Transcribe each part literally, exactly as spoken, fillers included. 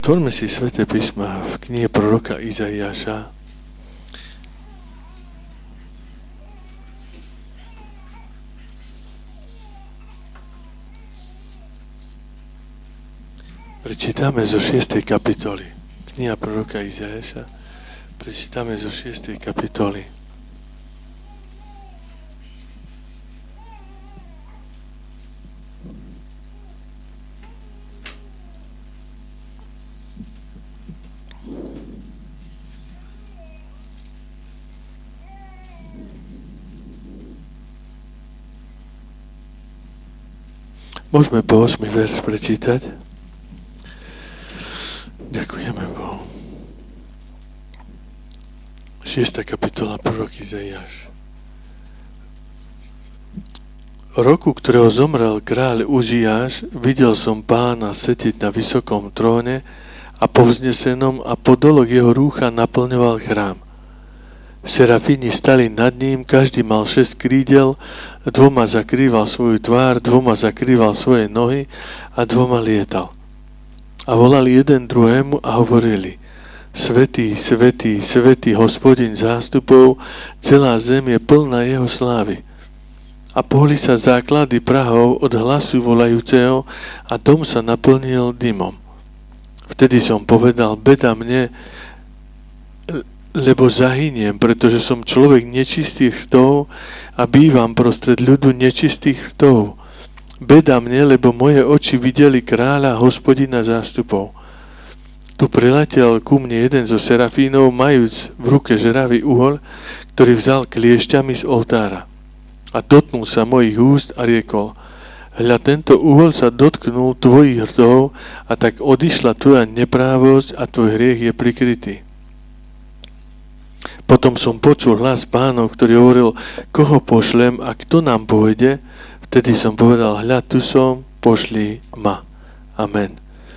Otvorme si Sväté písma v knihe proroka Izaiáša. Prečítame zo šiestej kapitoly. Kniha proroka Izaiáša. Prečítame zo šiestej kapitoly. Môžeme po ôsmy verš prečítať. Ďakujeme Bohu. šiesta kapitola prorok Izaiáš. Roku, ktorého zomrel kráľ Uziáš, videl som Pána sediť na vysokom tróne a povznesenom a podolok jeho rúcha naplňoval chrám. Serafíni stali nad ním, každý mal šesť krídel, dvoma zakrýval svoju tvár, dvoma zakrýval svoje nohy a dvoma lietal. A volali jeden druhému a hovorili: Svätý, svätý, svätý Hospodin zástupov, celá zem je plná jeho slávy. A pohli sa základy prahov od hlasu volajúceho a dom sa naplnil dymom. Vtedy som povedal: beda mne, lebo zahyniem, pretože som človek nečistých rtov a bývam prostred ľudu nečistých rtov. Beda mne, lebo moje oči videli kráľa, Hospodina zástupov. Tu priletel ku mne jeden zo serafínov, majúc v ruke žeravý uhol, ktorý vzal kliešťami z oltára. A dotknul sa mojich úst a riekol: hľa, tento uhol sa dotknul tvojich rtov a tak odišla tvoja neprávosť a tvoj hriech je prikrytý. Potom som počul hlas Pánov, ktorý hovoril: koho pošlem a kto nám pôjde? Vtedy som povedal: hľa, tu som, pošli ma. Amen.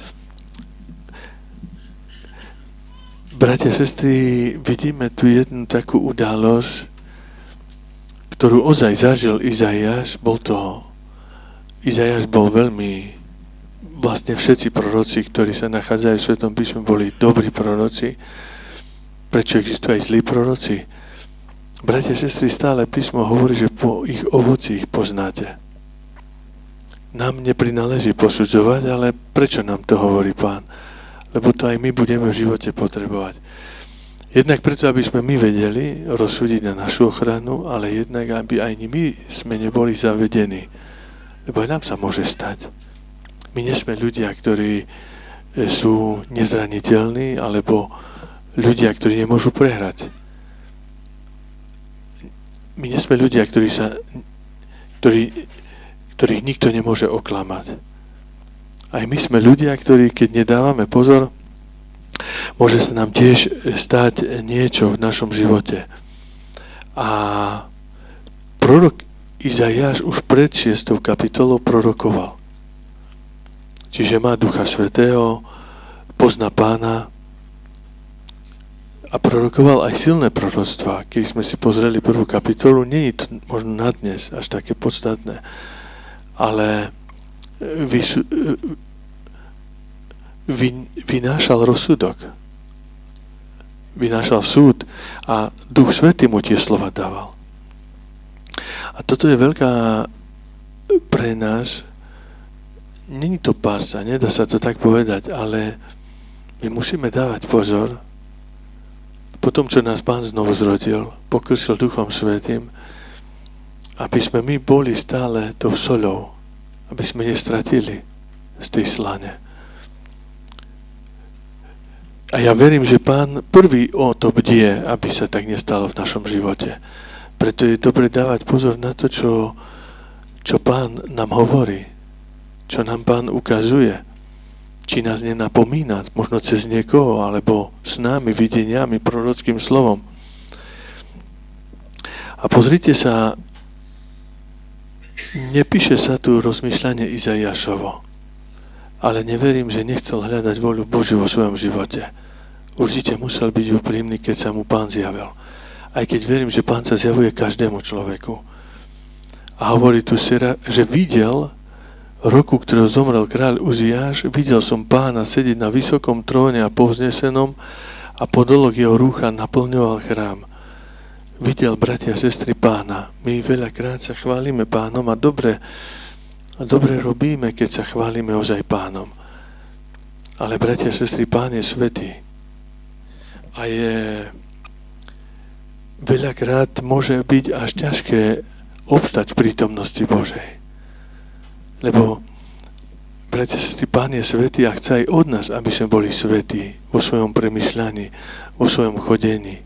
Bratia, sestry, vidíme tu jednu takú udalosť, ktorú ozaj zažil Izaiáš. Bol to, Izaiáš bol veľmi, vlastne všetci proroci, ktorí sa nachádzajú v Svetom písme, boli dobrí proroci. Prečo existujú aj zlí proroci? Bratia, sestry, stále písmo hovorí, že po ich ovoci ich poznáte. Nám neprináleží posudzovať, ale prečo nám to hovorí Pán? Lebo to aj my budeme v živote potrebovať. Jednak preto, aby sme my vedeli rozsúdiť na našu ochranu, ale jednak, aby aj my sme neboli zavedení. Lebo aj nám sa môže stať. My nie sme ľudia, ktorí sú nezraniteľní, alebo ľudia, ktorí nemôžu prehrať. My nie sme ľudia, ktorí sa, ktorí, ktorých nikto nemôže oklamať. Aj my sme ľudia, ktorí, keď nedávame pozor, môže sa nám tiež stať niečo v našom živote. A prorok Izaiáš už pred šiestou kapitolou prorokoval. Čiže má Ducha Svätého, pozná Pána, a prorokoval aj silné proroctvá. Keď sme si pozreli prvú kapitolu, nie je to možno na dnes až také podstatné, ale vysu, vy, vynášal rozsudok, vynášal súd a Duch Svätý mu tie slova dával. A toto je veľká pre nás, není to pása, nedá sa to tak povedať, ale my musíme dávať pozor. Po tom, čo nás Pán znovu zrodil, pokrsil Duchom Svätým, aby sme my boli stále tou soľou, aby sme nestratili z tej slane. A ja verím, že Pán prvý o to bdie, aby sa tak nestalo v našom živote. Preto je dobre dávať pozor na to, čo, čo Pán nám hovorí, čo nám Pán ukazuje. Či nás nenapomína, možno cez niekoho, alebo s nami, videniami, prorockým slovom. A pozrite sa, nepíše sa tu rozmýšľanie Izaiášovo, ale neverím, že nechcel hľadať voľu Božiu vo svojom živote. Určite musel byť úprimný, keď sa mu Pán zjavil. Aj keď verím, že Pán sa zjavuje každému človeku. A hovorí tu, že videl roku, ktorého zomrel kráľ Uziáš, videl som Pána sedieť na vysokom tróne a povznesenom a podolok jeho rúcha naplňoval chrám. Videl, bratia a sestry, Pána. My veľakrát sa chválime Pánom a dobre, a dobre robíme, keď sa chválime ozaj Pánom. Ale, bratia a sestry, Pán je svätý. A je veľakrát môže byť až ťažké obstať v prítomnosti Božej. Lebo, bratia a sestry, Pán je svätý a chce aj od nás, aby sme boli svätí vo svojom premyšľaní, vo svojom chodení.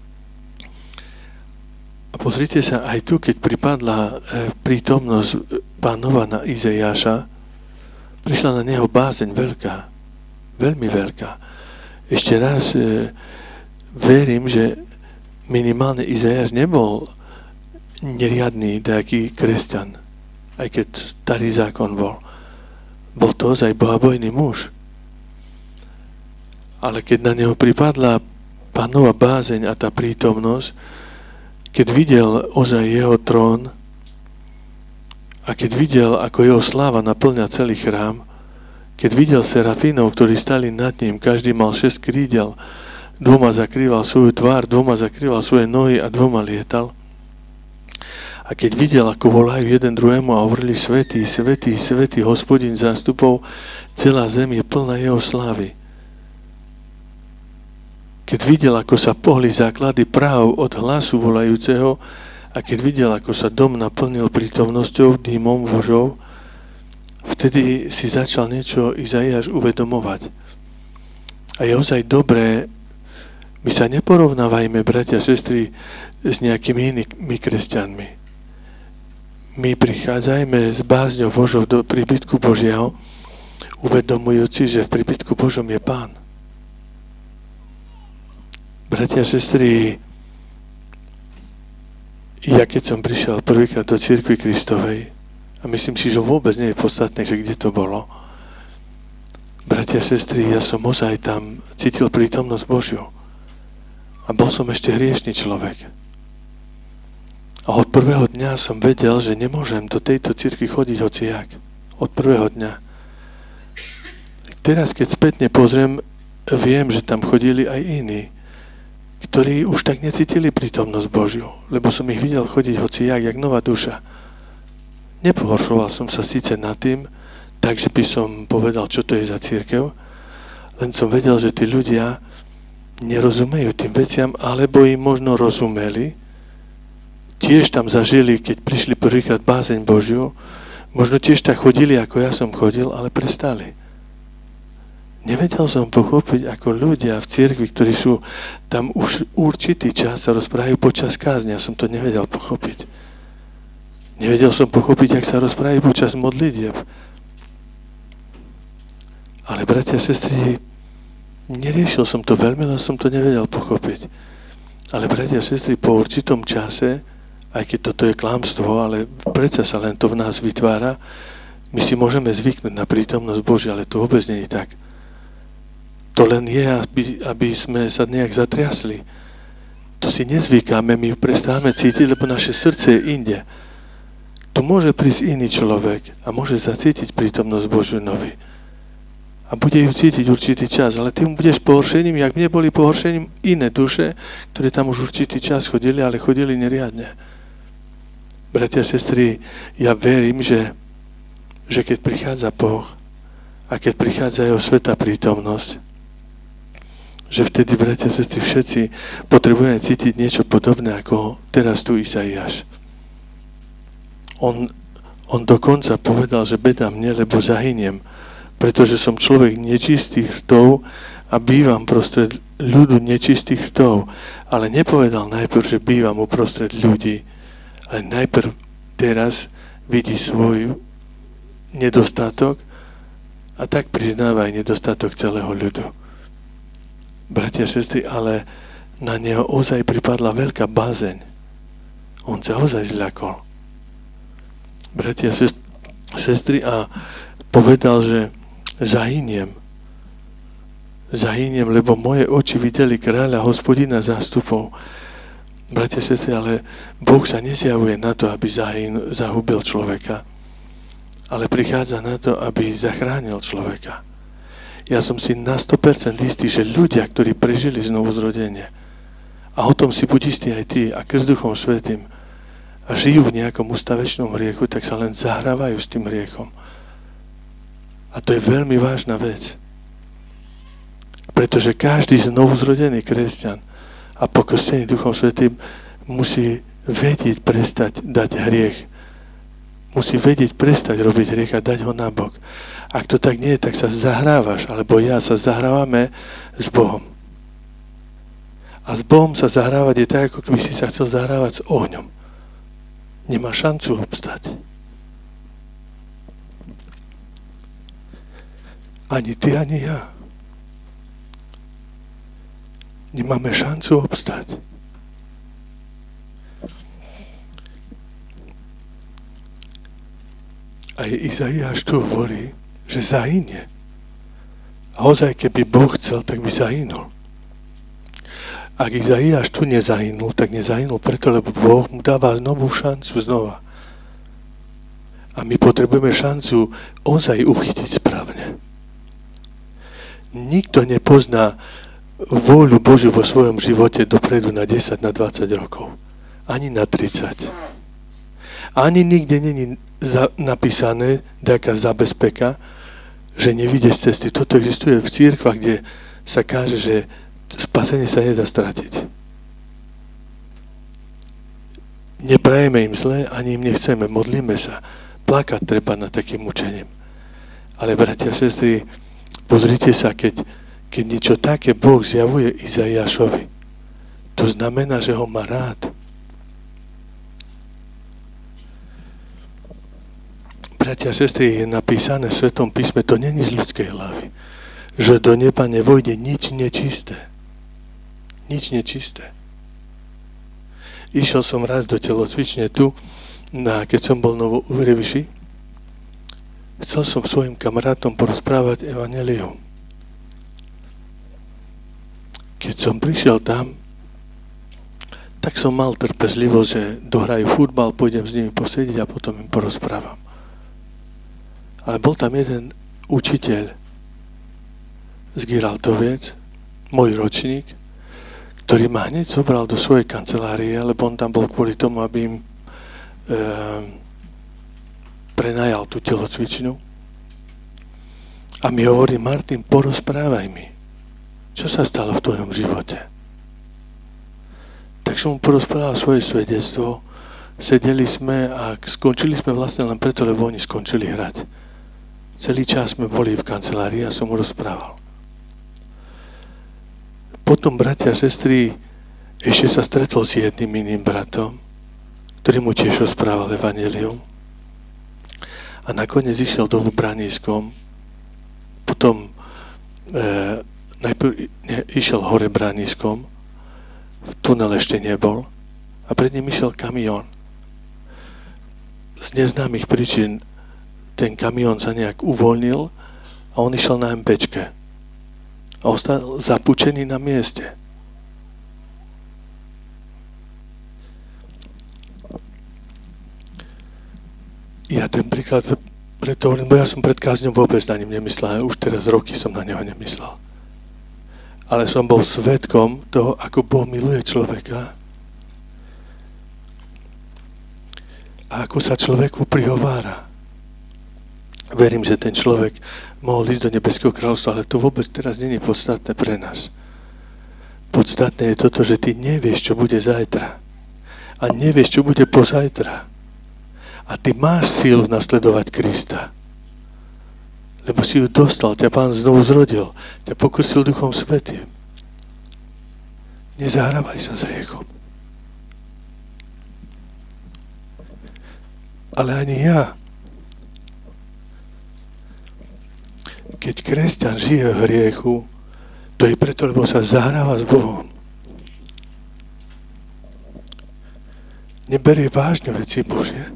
A pozrite sa, aj tu, keď pripadla prítomnosť Pánova na Izaiáša, prišla na neho bázeň veľká, veľmi veľká. Ešte raz e, verím, že minimálne Izaiáš nebol neriadný nejaký kresťan, aj keď starý zákon bol. Bol to ozaj bohabojný muž. Ale keď na neho pripadla Pánova bázeň a tá prítomnosť, keď videl ozaj jeho trón a keď videl, ako jeho sláva naplňa celý chrám, keď videl serafínov, ktorí stali nad ním, každý mal šesť krídel, dvoma zakrýval svoju tvár, dvoma zakrýval svoje nohy a dvoma lietal. A keď videl, ako volajú jeden druhému a hovorili svätý, svätý, svätý Hospodin zástupov, celá zem je plná jeho slávy. Keď videl, ako sa pohli základy práv od hlasu volajúceho a keď videl, ako sa dom naplnil prítomnosťou, dýmom Božou, vtedy si začal niečo Izaiáš uvedomovať. A je ozaj dobré, my sa neporovnávajme, bratia a sestry, s nejakými inými kresťanmi. My prichádzajme s bázňou Božou do príbytku Božieho, uvedomujúci, že v príbytku Božom je Pán. Bratia a sestry, ja keď som prišiel prvýkrát do cirkvi Kristovej, a myslím si, že vôbec nie je podstatné, že kde to bolo, bratia a sestry, ja som ozaj tam cítil prítomnosť Božiu. A bol som ešte hriešný človek. A od prvého dňa som vedel, že nemôžem do tejto cirkvi chodiť hociak. Od prvého dňa. Teraz, keď spätne pozriem, viem, že tam chodili aj iní, ktorí už tak necítili prítomnosť Božiu, lebo som ich videl chodiť hociak, jak nová duša. Nepohoršoval som sa síce nad tým, takže by som povedal, čo to je za cirkev, len som vedel, že tí ľudia nerozumejú tým veciam, alebo im možno rozumeli, tiež tam zažili, keď prišli prvýkrát bázeň Božiu, možno tiež tak chodili, ako ja som chodil, ale prestali. Nevedel som pochopiť, ako ľudia v cirkvi, ktorí sú tam už určitý čas, sa rozprávajú počas kázne. Ja som to nevedel pochopiť. Nevedel som pochopiť, jak sa rozprávajú počas modlitieb. Ale, bratia a sestry, neriešil som to veľmi, ale som to nevedel pochopiť. Ale, bratia a sestry, po určitom čase, aj keď toto je klamstvo, ale predsa sa len to v nás vytvára, my si môžeme zvyknúť na prítomnosť Božia, ale to vôbec nie je tak. To len je, aby, aby sme sa nejak zatriasli. To si nezvykáme, my prestávame cítiť, lebo naše srdce je inde. Tu môže prísť iný človek a môže zacítiť prítomnosť Božiu nový. A bude ju cítiť určitý čas, ale ty mu budeš pohoršením, jak mne boli pohoršením iné duše, ktoré tam už určitý čas chodili, ale chodili neriadne. Bratia a sestry, ja verím, že, že keď prichádza Boh a keď prichádza jeho svätá prítomnosť, že vtedy, bratia a sestry, všetci potrebujeme cítiť niečo podobné, ako teraz tu Izaiáš. On, on dokonca povedal, že beda mne, lebo zahyniem, pretože som človek nečistých rtov a bývam prostred ľudu nečistých rtov. Ale nepovedal najprv, že bývam uprostred ľudí, ale najprv teraz vidí svoj nedostatok a tak priznáva aj nedostatok celého ľudu. Bratia a sestry, ale na neho ozaj pripadla veľká bázeň. On sa ozaj zľakol. Bratia a sestry, a povedal, že zahyniem. Zahyniem, lebo moje oči videli kráľa, Hospodina zástupov. Bratia a sestry, ale Boh sa nezjavuje na to, aby zahyn, zahubil človeka, ale prichádza na to, aby zachránil človeka. Ja som si na sto percent istý, že ľudia, ktorí prežili znovuzrodenie, a o tom si buď istý aj ty, a krst Duchom Svätým, a žijú v nejakom ústavečnom hriechu, tak sa len zahrávajú s tým hriechom. A to je veľmi vážna vec. Pretože každý znovuzrodený kresťan a pokrstený Duchom Svätým musí vedieť prestať dať hriech. Musí vedieť prestať robiť hriech a dať ho nabok. Ak to tak nie je, tak sa zahrávaš, alebo ja sa zahrávame s Bohom. A s Bohom sa zahrávať je tak, ako keby si sa chcel zahrávať s ohňom. Nemá šancu obstať. Ani ty, ani ja. Nemáme šancu obstať. Aj Izaiáš tu hovorí, že zahynie. A ozaj, keby Boh chcel, tak by zahynul. Ak Izaiáš tu nezahynul, tak nezahynul preto, lebo Boh mu dáva novú šancu znova. A my potrebujeme šancu ozaj uchytiť správne. Nikto nepozná vôľu Božiu vo svojom živote dopredu na desať, na dvadsať rokov. Ani na tridsať. Ani nikde není za, napísané nejaká zabezpeka, že nevídeš cesty. Toto existuje v cirkvách, kde sa káže, že spasenie sa nedá stratiť. Neprajeme im zle, ani im nechceme. Modlíme sa. Plakať treba nad takým učením. Ale bratia a sestry, pozrite sa, keď Keď niečo také Boh zjavuje Izaiášovi, to znamená, že ho má rád. Bratia a sestry, je napísané v Svetom písme, to není z ľudskej hlavy, že do neba nevojde nič nečisté. Nič nečisté. Išiel som raz do telocvične tu, na, keď som bol novo u Reviši, chcel som svojim kamarátom porozprávať evanjelium. Keď som prišiel tam, tak som mal trpezlivosť, že dohrajú futbal, pôjdem s nimi posediť a potom im porozprávam. Ale bol tam jeden učiteľ z Giraltoviec, môj ročník, ktorý ma hneď zobral do svojej kancelárie, lebo on tam bol kvôli tomu, aby im e, prenajal tú telocvičnu. A mi hovorí, Martin, porozprávaj mi. Čo sa stalo v tvojom živote? Tak som mu porozprával svoje svedectvo. Sedeli sme a skončili sme vlastne len preto, lebo oni skončili hrať. Celý čas sme boli v kancelárii a som mu rozprával. Potom, bratia a sestry, ešte sa stretol s jedným iným bratom, ktorý mu tiež rozprával evanjelium. A nakoniec išiel dolu Branískom. Potom e, najprv ne, išiel hore Branískom, v tunel ešte nebol a pred ním išiel kamión. Z neznámych príčin ten kamión sa nejak uvoľnil a on išiel na MPčke a ostal zapúčený na mieste. Ja ten príklad preto hovorím, bo ja som pred kázňou vôbec na ním nemyslel, už teraz roky som na neho nemyslel. Ale som bol svedkom toho, ako Boh miluje človeka a ako sa človeku prihovára. Verím, že ten človek mohol ísť do nebeského kráľovstva, ale to vôbec teraz nie je podstatné pre nás. Podstatné je toto, že ty nevieš, čo bude zajtra. A nevieš, čo bude pozajtra. A ty máš sílu nasledovať Krista. Lebo si ju dostal, ťa Pán znovu zrodil, ťa pokrsil Duchom Svätým. Nezahrávaj sa s hriechom. Ale ani ja. Keď kresťan žije v hriechu, to je preto, lebo sa zahráva s Bohom. Neberie vážne veci Božie.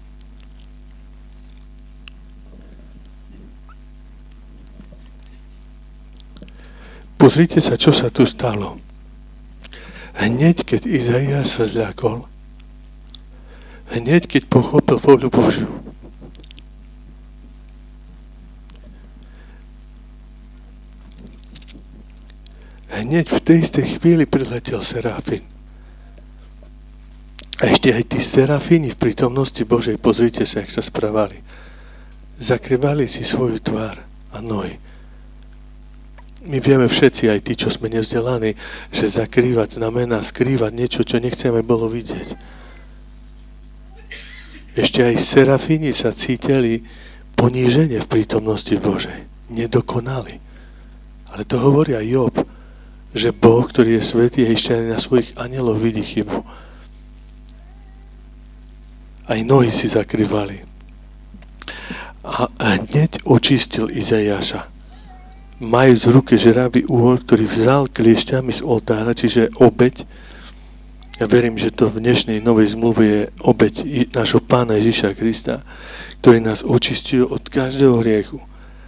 Pozrite sa, čo sa tu stalo. Hneď, keď Izaiáš sa zľakol, hneď, keď pochopil vôľu Božiu, hneď v tej istej chvíli priletel serafín. A ešte aj tí serafíni v prítomnosti Božej, pozrite sa, jak sa správali. Zakrývali si svoju tvár a nohy. My vieme všetci, aj tí, čo sme nevzdelaní, že zakrývať znamená skrývať niečo, čo nechceme bolo vidieť. Ešte aj serafíni sa cítili poníženie v prítomnosti Božej. Nedokonali. Ale to hovorí aj Job, že Boh, ktorý je svätý, ešte aj na svojich anielov vidí chybu. Aj nohy si zakrývali. A hneď očistil Izaiáša. Majúc v ruke žeravý úhol, ktorý vzal kliešťami z oltára, čiže obeť. Ja verím, že to v dnešnej novej zmluve je obeť nášho Pána Ježiša Krista, ktorý nás očistuje od každého hriechu.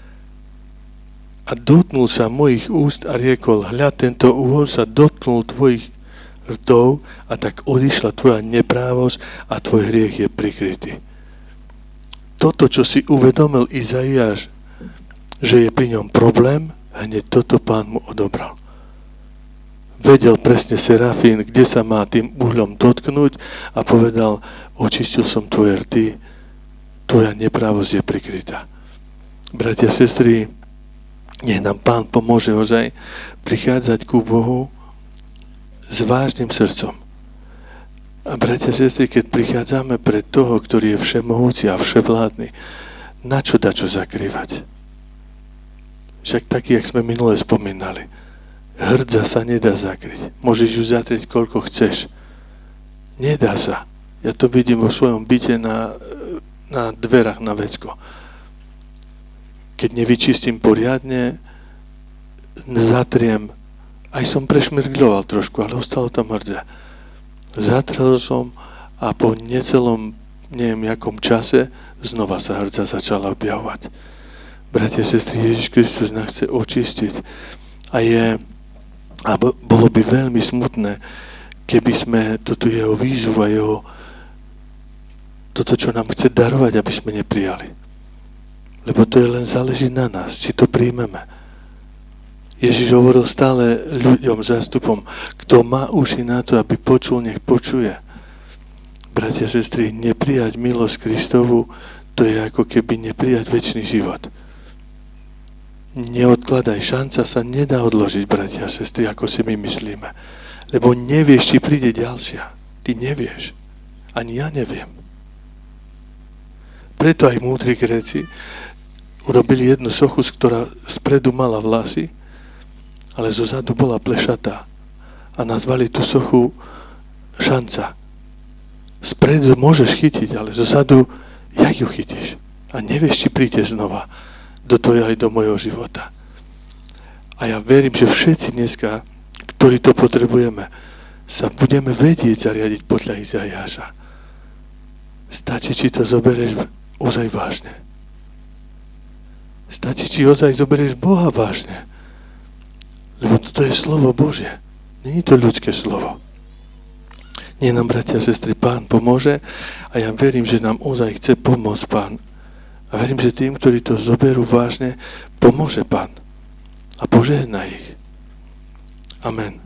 A dotknul sa mojich úst a riekol, hľa, tento úhol sa dotknul tvojich rtov a tak odišla tvoja neprávosť a tvoj hriech je prikrytý. Toto, čo si uvedomil Izaiáš, že je pri ňom problém, hneď toto Pán mu odobral. Vedel presne serafín, kde sa má tým uhľom dotknúť a povedal, očistil som tvoje rty, tvoja neprávosť je prikrytá. Bratia, sestry, nech nám Pán pomôže ozaj prichádzať ku Bohu s vážnym srdcom. A bratia, sestry, keď prichádzame pred toho, ktorý je všemohúci a vševládny, na čo dá čo zakrývať? Však taký, jak sme minule spomínali. Hrdza sa nedá zakryť. Môžeš ju zatrieť, koľko chceš. Nedá sa. Ja to vidím vo svojom byte na, na dverách na vecko. Keď nevyčistím poriadne, zatriem. Aj som prešmirgľoval trošku, ale ostalo tam hrdza. Zatrel som a po necelom, neviem, jakom čase, znova sa hrdza začala objavovať. Bratia, sestry, Ježiš Kristus nás chce očistiť. A je, a bolo by veľmi smutné, keby sme toto jeho výzvu a jeho, toto, čo nám chce darovať, aby sme neprijali. Lebo to je len záleží na nás, či to príjmeme. Ježiš hovoril stále ľuďom, zástupom, kto má uši na to, aby počul, nech počuje. Bratia, sestry, neprijať milosť Kristovu, to je ako keby neprijať večný život. Neodkladaj, šanca sa nedá odložiť, bratia a sestry, ako si my myslíme. Lebo nevieš, či príde ďalšia. Ty nevieš. Ani ja neviem. Preto aj múdri Gréci urobili jednu sochu, ktorá spredu mala vlasy, ale zozadu bola plešatá. A nazvali tú sochu šanca. Spredu môžeš chytiť, ale zozadu, jak ju chytíš? A nevieš, či príde znova do tvojho aj do mojho života. A ja verím, že všetci dneska, ktorí to potrebujeme, sa budeme vedieť zariadiť podľa Izaiáša. Stačí, či to zoberieš ozaj vážne. Stačí, či ozaj zoberieš Boha vážne. Lebo toto je slovo Božie. Není to ľudské slovo. Nie nám, bratia a sestry, Pán pomôže a ja verím, že nám ozaj chce pomôcť Pán. A verím, že tým, ktorí to zoberú vážne, pomôže Pán. A požehná ich. Amen.